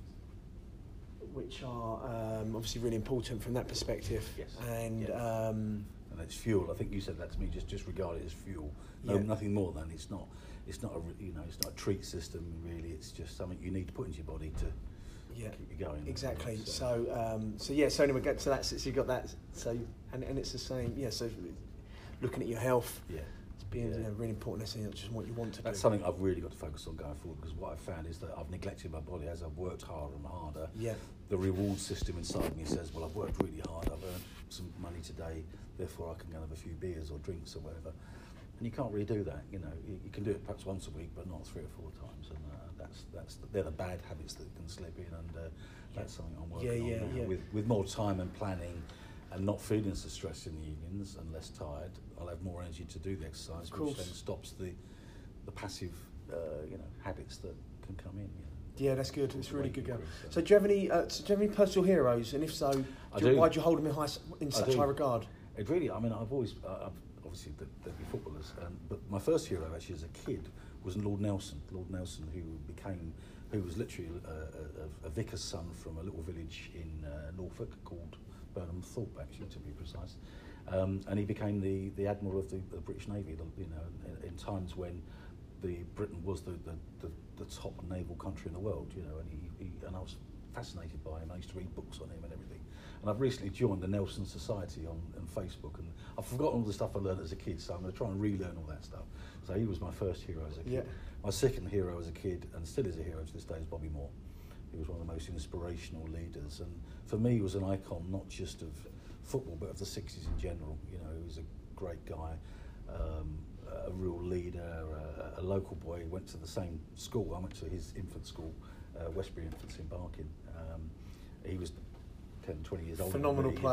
which are um, obviously really important from that perspective. Yes. And yes. um, and it's fuel. I think you said that to me. Just just regard it as fuel. No, yeah. nothing more than it's not. It's not a you know. It's not a treat system really. It's just something you need to put into your body to yeah. keep you going. Exactly. So so, um, so yeah. So anyway, get to that. So you got that. So and and it's the same. Yeah. So looking at your health. Yeah. Being yeah. you know, really important, that's not just what you want to That's do. something I've really got to focus on going forward, because what I've found is that I've neglected my body as I've worked harder and harder. Yeah. The reward system inside me says, well, I've worked really hard, I've earned some money today, therefore I can go and have a few beers or drinks or whatever. And you can't really do that, you know. You, you can do it perhaps once a week, but not three or four times. And uh, that's that's the, they're the bad habits that can slip in, and uh, that's something I'm working yeah, yeah, on now. Yeah. With, with more time and planning, and not feeling so stressed in the evenings and less tired, I'll have more energy to do the exercise, which then stops the the passive, uh, you know, habits that can come in. You know. Yeah, that's good. It's really good. Going. So. so, do you have any? Uh, so do you have any personal heroes? And if so, do I you, do. why do you hold them in high in such high regard? It really. I mean, I've always, uh, I've, obviously, they'd be footballers, um, but my first hero actually as a kid was Lord Nelson. Lord Nelson, who became, who was literally a, a, a vicar's son from a little village in uh, Norfolk called Burnham Thorpe, actually, to be precise, um, and he became the, the admiral of the, the British Navy. You know, in, in times when the Britain was the, the, the, the top naval country in the world. You know, and he, he and I was fascinated by him. I used to read books on him and everything. And I've recently joined the Nelson Society on, on Facebook, and I've forgotten all the stuff I learned as a kid, so I'm going to try and relearn all that stuff. So he was my first hero as a kid. Yeah. My second hero as a kid, and still is a hero to this day, is Bobby Moore. He was one of the most inspirational leaders, and for me he was an icon not just of football but of the sixties in general. You know, he was a great guy, um, a real leader, a, a local boy. He went to the same school. I went to his infant school, uh, Westbury Infants in Barking. Um, he was ten, twenty years old. Phenomenal player.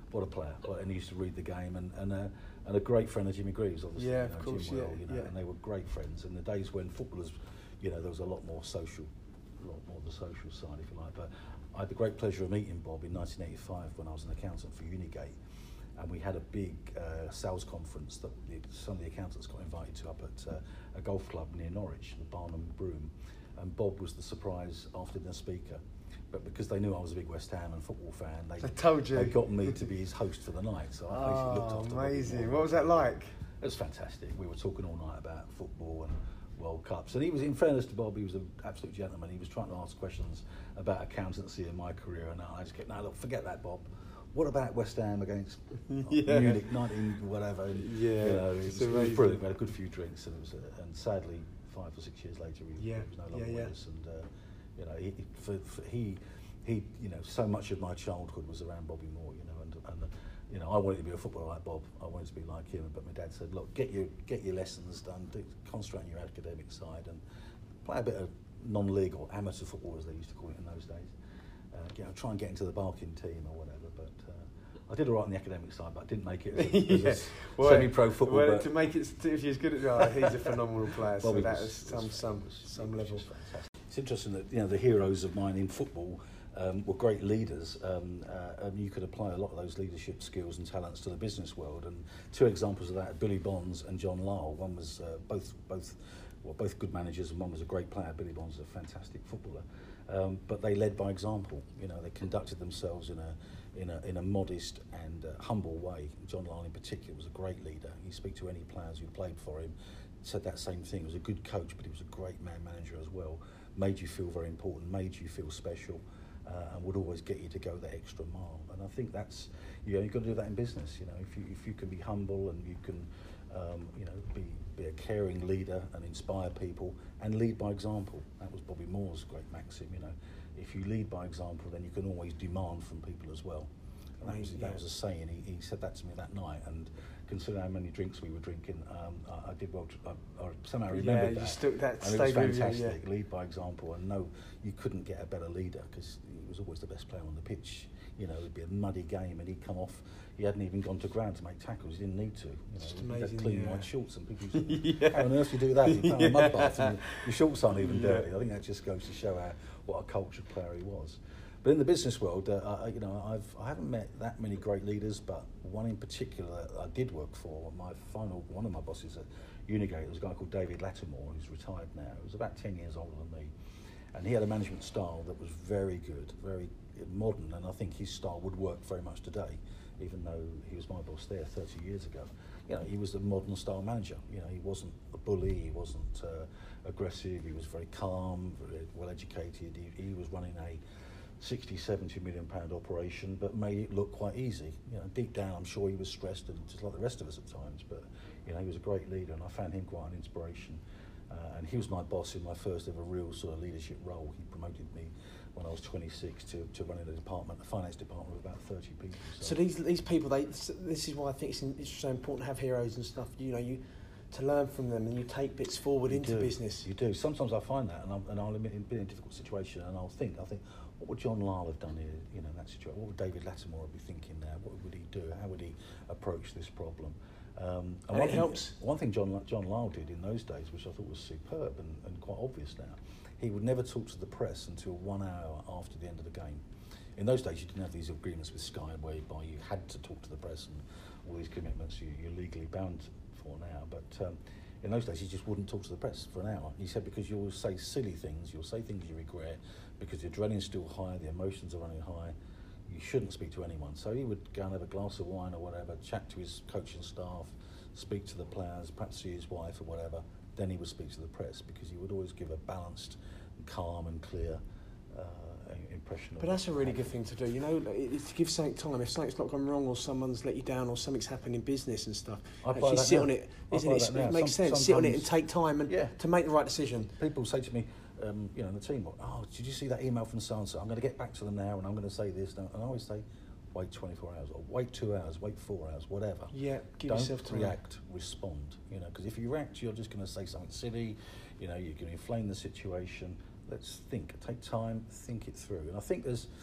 what a player! What, and he used to read the game, and and, uh, and a great friend of Jimmy Greaves, obviously. Yeah, you know, of course, Jim Well, yeah, you know, yeah. and they were great friends. In the days when footballers, you know, there was a lot more social, a lot more the social side, if you like. But I had the great pleasure of meeting Bob in nineteen eighty-five when I was an accountant for Unigate, and we had a big uh, sales conference that the, some of the accountants got invited to up at uh, a golf club near Norwich, the Barnum Broom, and Bob was the surprise after dinner speaker. But because they knew I was a big West Ham and football fan, they, I told you. they got me to be his host for the night. So I basically looked Oh, after Bobby amazing. Moore. What was that like? It was fantastic. We were talking all night about football and World Cups. And he was, in fairness to Bob, he was an absolute gentleman. He was trying to ask questions about accountancy in my career. And I just kept, no, look, forget that, Bob. What about West Ham against yeah. Munich, nineteen whatever? And, Yeah, you know, it it's was, it was amazing. brilliant. We had a good few drinks, and it was, uh, and sadly, five or six years later, he, Yeah, he was no longer yeah, yeah. with us. And uh, you know, he, he- for, for he, he, you know, so much of my childhood was around Bobby Moore. You know, and and uh, you know, I wanted to be a footballer like Bob. I wanted to be like him. But my dad said, look, get your get your lessons done, do, concentrate on your academic side, and play a bit of non-league or amateur football, as they used to call it in those days. Uh, you know, try and get into the Barking team or whatever. But uh, I did all right on the academic side, but I didn't make it as a, yeah. as a well, semi-pro football. Well, but to make it, if you're as good as oh, he's a phenomenal player. So Bobby that was- is some was- some was- some was level. just fantastic. It's interesting that, you know, the heroes of mine in football um, were great leaders, um, uh, and you could apply a lot of those leadership skills and talents to the business world. And two examples of that are Billy Bonds and John Lyall. One was uh, both both well, both good managers, and one was a great player. Billy Bonds was a fantastic footballer, um, but they led by example. You know, they conducted themselves in a in a in a modest and uh, humble way. John Lyall in particular was a great leader. You speak to any players who played for him, said that same thing. He was a good coach, but he was a great man manager as well. Made you feel very important, made you feel special, uh, and would always get you to go that extra mile. And I think that's, you know, you've got to do that in business. You know, if you if you can be humble and you can, um, you know, be be a caring leader and inspire people and lead by example. That was Bobby Moore's great maxim. You know, if you lead by example, then you can always demand from people as well. And that was Yeah. that was a saying. He, he said that to me that night, and considering how many drinks we were drinking, um, I, I did well. To, I, I somehow remembered Yeah, you that. stuck that And it was stayed with you, fantastic. yeah. Lead by example, and no, you couldn't get a better leader because he was always the best player on the pitch. You know, it'd be a muddy game, and he'd come off. He hadn't even gone to ground to make tackles. He didn't need to. You know, Just he amazing, had clean yeah. white shorts, and people used to, Yeah. how on earth do you do that? You play on a mud bath, and your shorts aren't even Yeah. dirty. I think that just goes to show how what a cultured player he was. But in the business world, uh, I, you know, I've I haven't met that many great leaders, but one in particular that I did work for. My final one of my bosses at Unigate was a guy called David Lattimore, who's retired now. He was about ten years older than me, and he had a management style that was very good, very modern, and I think his style would work very much today, even though he was my boss there thirty years ago. You know, he was a modern style manager. You know, he wasn't a bully, he wasn't uh, aggressive, he was very calm, very well educated. He, he was running a sixty, seventy million pound operation, but made it look quite easy. You know, deep down, I'm sure he was stressed, and just like the rest of us at times. But you know, he was a great leader, and I found him quite an inspiration. Uh, and he was my boss in my first ever real sort of leadership role. He promoted me when I was twenty-six to, to running a department, a finance department of about thirty people. So these these people, they this is why I think it's, it's so important to have heroes and stuff. You know, you to learn from them, and you take bits forward You into do, business. You do. Sometimes I find that, and, I'm, and I'll be in a difficult situation, and I'll think, I think, what would John Lyall have done here? You know, in that situation. What would David Lattimore be thinking now? What would he do? How would he approach this problem? Um, And one it thing, helps. One thing John John Lyall did in those days, which I thought was superb and, and quite obvious now, he would never talk to the press until one hour after the end of the game. In those days, you didn't have these agreements with Sky whereby you had to talk to the press and all these commitments you, you're legally bound for now. But um, in those days, he just wouldn't talk to the press for an hour. He said, because you'll say silly things, you'll say things you regret, because the adrenaline's still high, the emotions are running high, you shouldn't speak to anyone. So he would go and have a glass of wine or whatever, chat to his coaching staff, speak to the players, perhaps see his wife or whatever, then he would speak to the press, because he would always give a balanced, calm and clear uh, impression. But that's a really good thing to do. You know, it- it's to give something time. If something's not gone wrong, or someone's let you down, or something's happened in business and stuff, I apply actually that sit now. on it. I Isn't apply it? that now. It makes Some- sense. Sit on it and sometimes- take time and Yeah. to make the right decision. People say to me, um, you know, in the team, oh, did you see that email from so-and-so? I'm going to get back to them now, and I'm going to say this. And I always say, wait twenty-four hours, or wait two hours, wait four hours, whatever. Yeah, give Don't yourself time. react, respond. You know, because if you react, you're just going to say something silly. You know, you're going to inflame the situation. Let's think. Take time, think it through. And I think there's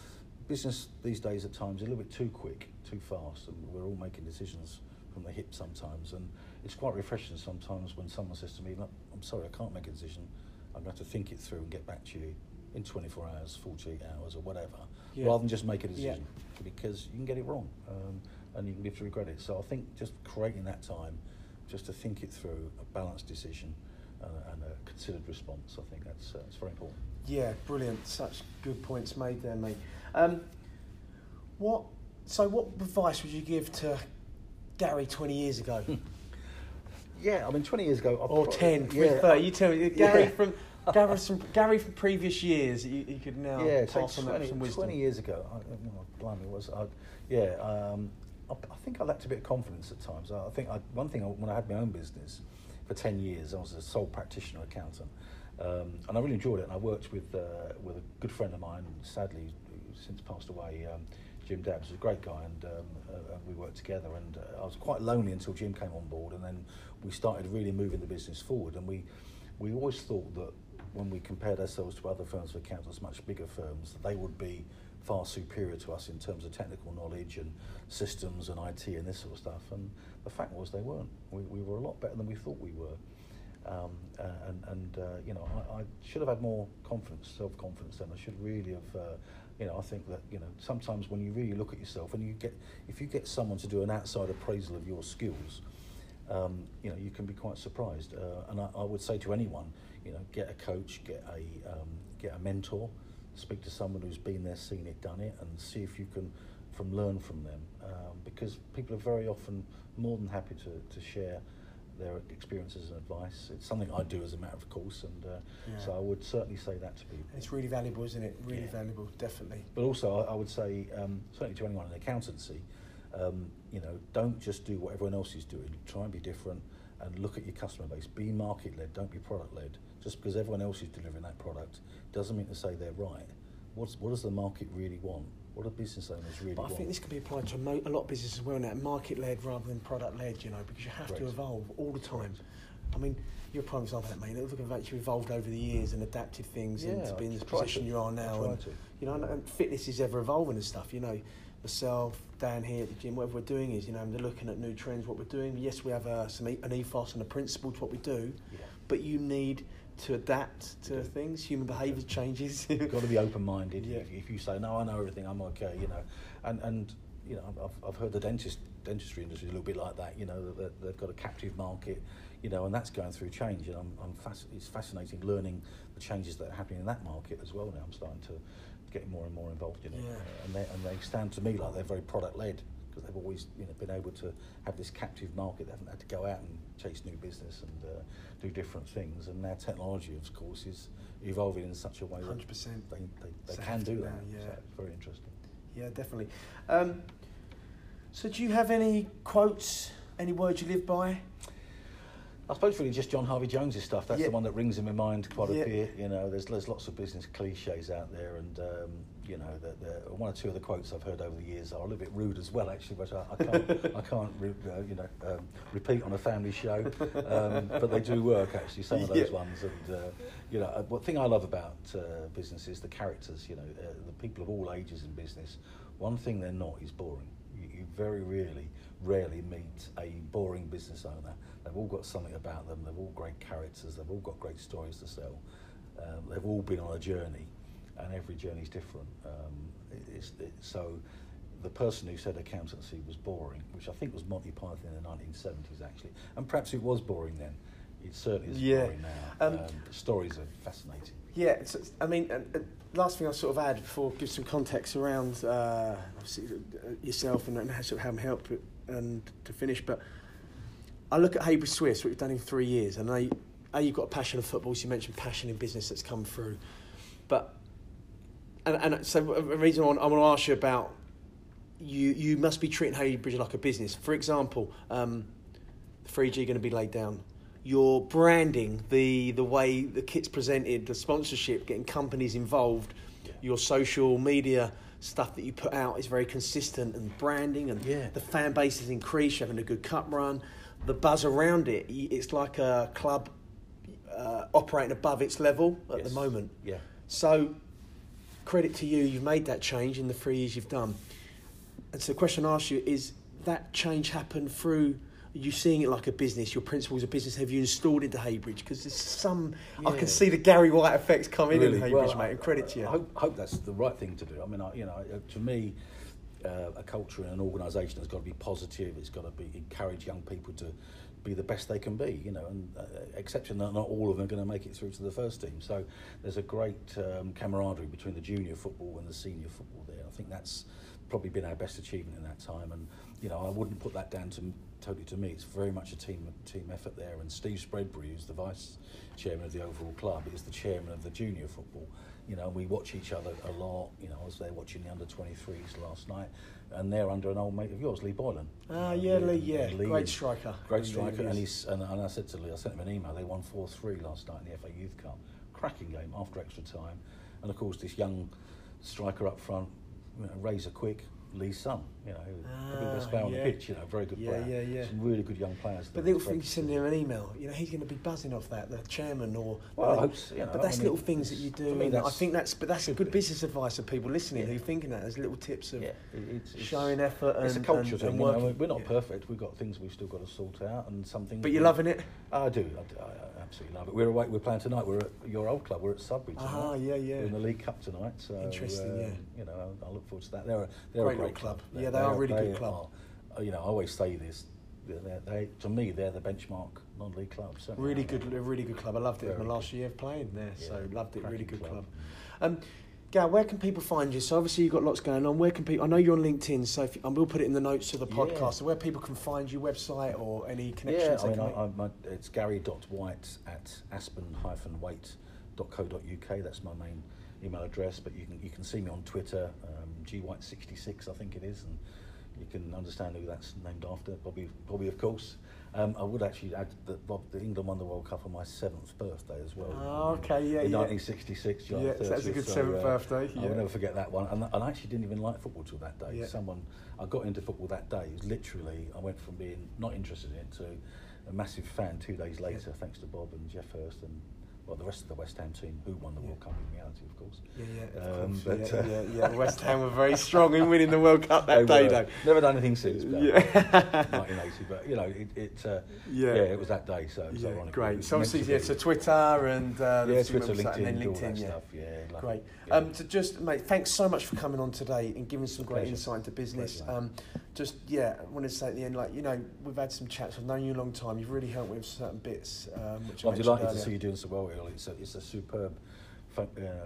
business these days at times is a little bit too quick, too fast, and we're all making decisions from the hip sometimes. And it's quite refreshing sometimes when someone says to me, "Look, I'm sorry, I can't make a decision. I'm going to have to think it through and get back to you in twenty-four hours, forty-eight hours, or whatever," yeah. rather than just make a decision, yeah. because you can get it wrong um, and you can live to regret it. So I think just creating that time, just to think it through, a balanced decision and a, and a considered response, I think that's uh, it's very important. Yeah, brilliant. Such good points made there, mate. Um, what? So, what advice would you give to Gary twenty years ago? Yeah, I mean, twenty years ago, or probably, ten, yeah, thirty. You tell me, Gary yeah. from Gary from Gary from previous years. You, you could now yeah, pass on twenty, some wisdom. Twenty years ago, I, well, blimey, was I? Yeah, um, I, I think I lacked a bit of confidence at times. I, I think I, one thing I, when I had my own business for ten years, I was a sole practitioner accountant, um, and I really enjoyed it. And I worked with uh, with a good friend of mine, sadly who's since passed away. Um, Jim Dabbs was a great guy, and um, uh, we worked together. And uh, I was quite lonely until Jim came on board, and then we started really moving the business forward. And we we always thought that when we compared ourselves to other firms of accountants, much bigger firms, that they would be far superior to us in terms of technical knowledge and systems and I T and this sort of stuff. And the fact was they weren't. We, we were a lot better than we thought we were. Um, uh, and and uh, you know, I, I should have had more confidence, self-confidence then. I should really have, uh, you know, I think that, you know, sometimes when you really look at yourself and you get, if you get someone to do an outside appraisal of your skills, um, you know, you can be quite surprised. Uh, and I, I would say to anyone, you know, get a coach, get a um, get a mentor, speak to someone who's been there, seen it, done it, and see if you can from learn from them. Um, because people are very often more than happy to, to share their experiences and advice. It's something I do as a matter of course, and uh, yeah. so I would certainly say that to people. And it's really valuable, isn't it? Really yeah. valuable, definitely. But also, I, I would say, um, certainly to anyone in accountancy, um, you know, don't just do what everyone else is doing. Try and be different, and look at your customer base. Be market-led, don't be product-led. Just because everyone else is delivering that product doesn't mean to say they're right. What's, what does the market really want? What do business owners really but I want? think this can be applied to a, mo- a lot of businesses as well now, market-led rather than product-led, you know, because you have Correct. to evolve all the time. Correct. I mean, you're a prime example of that, mate. Look at that, you've evolved over the years and adapted things yeah, into being in the position to. you are now. And, to. You know, and, and fitness is ever evolving and stuff, you know. Myself, Dan here at the gym, whatever we're doing is, you know, they're looking at new trends, what we're doing. Yes, we have a, some e- an ethos and a principle to what we do, yeah. but you need to adapt to yeah. things. Human behaviour changes. You've got to be open-minded. Yeah. If, if you say, no, I know everything, I'm okay, you know. And, and you know, I've, I've heard the dentist dentistry industry is a little bit like that, you know, that they've got a captive market, you know, and that's going through change. And I'm, I'm fasc- it's fascinating learning the changes that are happening in that market as well now. I'm starting to get more and more involved in it. Yeah. Uh, and, they, and they stand to me like they're very product-led, because they've always, you know, been able to have this captive market. They haven't had to go out and chase new business and uh, do different things. And now technology, of course, is evolving in such a way one hundred percent. that they, they, they can do that. Now, yeah. So it's very interesting. Yeah, definitely. Um, so do you have any quotes, any words you live by? I suppose really just John Harvey Jones's stuff. That's yeah. the one that rings in my mind quite a yeah. bit. You know, there's there's lots of business cliches out there, and um, you know, the, the, one or two of the quotes I've heard over the years are a little bit rude as well, actually, but I, I can't I can't re, uh, you know um, repeat on a family show. Um, but they do work actually. Some of those yeah. ones, and uh, you know, uh, one thing I love about uh, business is the characters. You know, uh, the people of all ages in business. One thing they're not is boring. You, you very rarely, rarely meet a boring business owner. They've all got something about them. They've all great characters. They've all got great stories to sell. Um, they've all been on a journey, and every journey is different. Um, it, it's, it, so the person who said accountancy was boring, which I think was Monty Python in the nineteen seventies, actually, and perhaps it was boring then. It certainly is yeah. boring now. Um, um, the stories are fascinating. Yeah, it's, I mean, uh, uh, last thing I'll sort of add before give some context around uh, obviously uh, yourself and, and how sort of how I'm help it and to finish, but I look at Haybridge Swiss, what you've done in three years, and I, A, you've got a passion of football, so you mentioned passion in business that's come through, but and, and so a reason I want, I want to ask you about you you must be treating Haybridge like a business. For example, um, the three G going to be laid down. Your branding, the the way the kit's presented, the sponsorship, getting companies involved, yeah. your social media stuff that you put out is very consistent, and branding and yeah. the fan base has increased, you're having a good cup run, the buzz around it, it's like a club uh, operating above its level at yes. the moment. Yeah. So credit to you, you've made that change in the three years you've done. And so the question I ask you is, that change happened through you seeing it like a business, your principles of business, have you installed into Heybridge? Because there's some, yeah. I can see the Gary White effects coming really? in Heybridge, well, mate, and credit to you. I hope, hope that's the right thing to do. I mean, I, you know, to me, uh, a culture and an organisation has got to be positive, it's got to be encourage young people to be the best they can be, you know, and uh, exception that not all of them are going to make it through to the first team. So there's a great um, camaraderie between the junior football and the senior football there. I think that's probably been our best achievement in that time, and you know, I wouldn't put that down to totally to me. It's very much a team team effort there. And Steve Spreadbury, who's the vice chairman of the overall club, is the chairman of the junior football. You know, we watch each other a lot. You know, I was there watching the under twenty-threes last night, and they're under an old mate of yours, Lee Boylan. Ah, uh, yeah, Lee, yeah, Lee, great striker, great striker. Lee, and he's and, and I said to Lee, I sent him an email. They won four three last night in the F A Youth Cup. Cracking game after extra time, and of course this young striker up front, you know, razor quick. Lee's son, you know, ah, probably the best player on yeah. the pitch, you know, very good yeah, player. Yeah, yeah, Some really good young players. But little things, sending him an email, you know, he's going to be buzzing off that, the chairman or. Well, like, I hope so, you know. But that's I mean, little things that you do. Me, I think that's, but that's good be. business advice for people listening yeah. who are thinking that. There's little tips of yeah, it's, it's, showing effort and it's a culture and, thing. and You working. know, we're not yeah. perfect. We've got things we've still got to sort out, and something. But you're loving it. I do. I, do, I absolutely love it. We're away. We're playing tonight. We're at your old club. We're at Sudbury tonight. Ah, yeah, yeah. We're in the League Cup tonight. So interesting. uh, yeah. You know, I, I look forward to that. They're a, they're great a great club. club. Yeah, they, they are a really they good club. Are, you know, I always say this. They're, they, to me, they're the benchmark non-league club. Really good, a really good club. I loved it my last year of playing there, yeah, so loved it. Really good club. club. Um, Gal, where can people find you? So obviously you've got lots going on. Where can people? I know you're on LinkedIn, so if, and we'll put it in the notes of the podcast. Yeah. So where people can find your website or any connections. Yeah, I mean, I, I, I, it's Gary dot White at aspen dash weight dot co dot uk. That's my main email address. But you can you can see me on Twitter, um, G White sixty-six, I think it is, and you can understand who that's named after. Bobby, Bobby, of course. Um, I would actually add that Bob, the England won the World Cup on my seventh birthday as well. Oh, okay, yeah, in yeah. nineteen sixty-six, July yeah, so that's a good so, seventh uh, birthday. Yeah. I will never forget that one. And, and I actually didn't even like football till that day. Yeah. Someone, I got into football that day. It was literally, I went from being not interested in it to a massive fan two days later, yeah. thanks to Bob and Jeff Hurst and well, the rest of the West Ham team, who won the yeah. World Cup in reality, of course. Yeah, yeah, of um, course. But, yeah, uh, yeah, yeah. West Ham were very strong in winning the World Cup that day, though. Never done anything since. But yeah. nineteen eighty, but you know, it, it uh, yeah. yeah, it was that day, so it was yeah, ironic. Great. So obviously, yeah, so Twitter and uh, yeah, Twitter, LinkedIn, LinkedIn, and then all that LinkedIn, yeah. stuff. Yeah, great. Yeah. Um, to just, mate, thanks so much for coming on today and giving some great Pleasure. insight into business. Pleasure. Um, just yeah, I wanted to say at the end, like you know, we've had some chats. I've known you a long time. You've really helped me with certain bits. Um, which well, I I'm delighted earlier. to see you doing so well, Earl. It's a, it's a superb uh,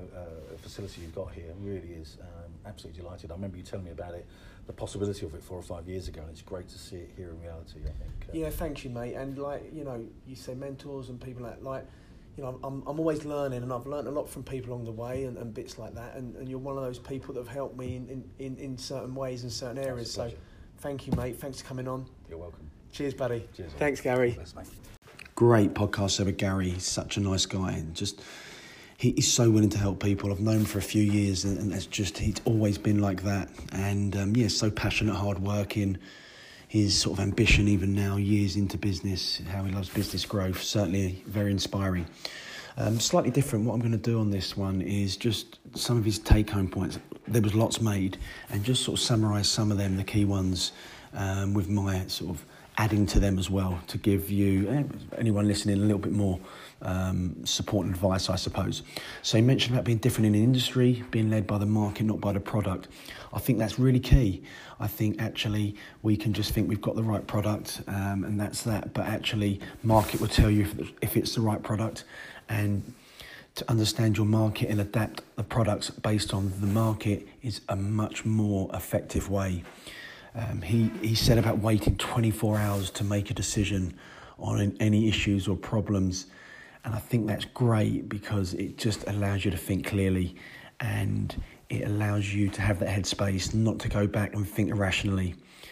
uh, facility you've got here. It really is. Um, absolutely delighted. I remember you telling me about it, the possibility of it four or five years ago, and it's great to see it here in reality. I think. Uh, yeah, thank you, mate. And like you know, you say mentors and people like like. You know, I'm I'm always learning, and I've learned a lot from people along the way, and, and bits like that. And, and you're one of those people that have helped me in, in, in certain ways in certain areas. So, thank you, mate. Thanks for coming on. You're welcome. Cheers, buddy. Cheers. Thanks, Gary. Bless, mate. Great podcast over Gary. He's such a nice guy, and just he, he's so willing to help people. I've known him for a few years, and, and that's just he's always been like that. And um, yeah, so passionate, hard working. His sort of ambition, even now, years into business, how he loves business growth, certainly very inspiring. Um, slightly different, what I'm going to do on this one is just some of his take-home points. There was lots made, and just sort of summarise some of them, the key ones, um, with my sort of adding to them as well, to give you, anyone listening, a little bit more um, support and advice, I suppose. So he mentioned about being different in the industry, being led by the market, not by the product. I think that's really key. I think actually we can just think we've got the right product um, and that's that, but actually market will tell you if, if it's the right product, and to understand your market and adapt the products based on the market is a much more effective way. Um, he, he said about waiting twenty-four hours to make a decision on any issues or problems, and I think that's great because it just allows you to think clearly, and it allows you to have that headspace, not to go back and think irrationally,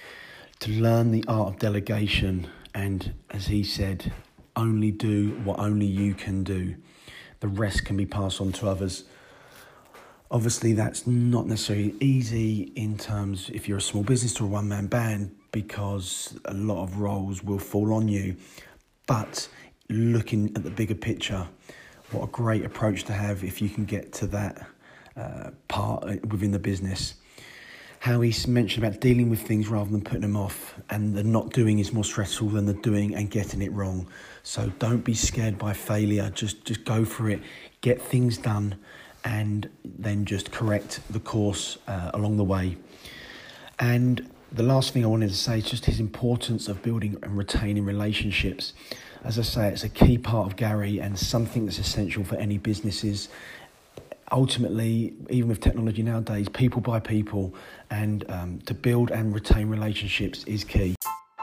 to learn the art of delegation, and as he said, only do what only you can do. The rest can be passed on to others. Obviously, that's not necessarily easy in terms if you're a small business or a one-man band, because a lot of roles will fall on you. But looking at the bigger picture, what a great approach to have if you can get to that uh, part within the business. How he's mentioned about dealing with things rather than putting them off, and the not doing is more stressful than the doing and getting it wrong. So don't be scared by failure. Just just go for it, get things done, and then just correct the course uh, along the way. And the last thing I wanted to say is just his importance of building and retaining relationships. As I say, it's a key part of Gary and something that's essential for any businesses. Ultimately, even with technology nowadays, people buy people, and um, to build and retain relationships is key.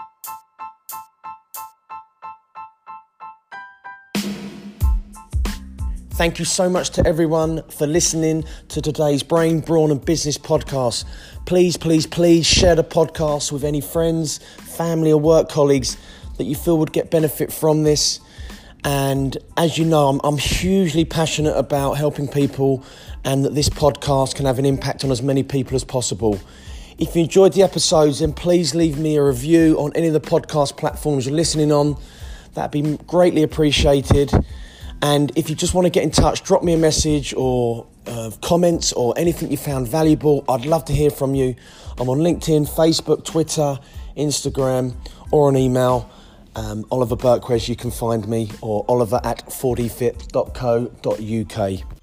Thank you so much to everyone for listening to today's Brain, Brawn and Business podcast. Please, please, please share the podcast with any friends, family or work colleagues that you feel would get benefit from this. And as you know, I'm, I'm hugely passionate about helping people, and that this podcast can have an impact on as many people as possible. If you enjoyed the episodes, then please leave me a review on any of the podcast platforms you're listening on. That'd be greatly appreciated. And if you just want to get in touch, drop me a message or uh, comments or anything you found valuable. I'd love to hear from you. I'm on LinkedIn, Facebook, Twitter, Instagram, or an email. Um, Oliver Berkquist, you can find me, or oliver at four d fit dot co dot uk.